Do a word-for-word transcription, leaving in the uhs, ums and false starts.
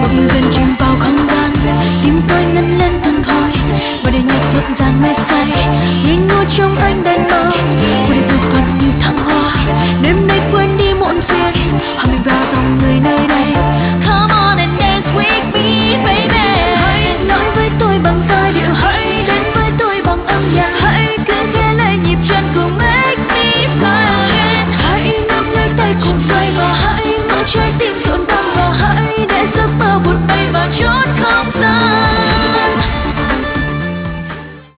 một dần chìm vào không gian, tim tôi ngân lên từng hồi và để nhạc rộn ràng mê say ngây ngô trong ánh đèn mơ. Cuộc đời du xuân như thăng hoa, đêm nay quên đi muộn phiền, hòa mình vào dòng người nơi đây. Come on and dance with me baby. Hãy nói với tôi bằng giai điệu, hãy đến với tôi bằng âm nhạc, hãy cứ khẽ lấy nhịp chân cùng make me fly again. Hãy nắm lấy tay cùng xoay và hãy mở trái tim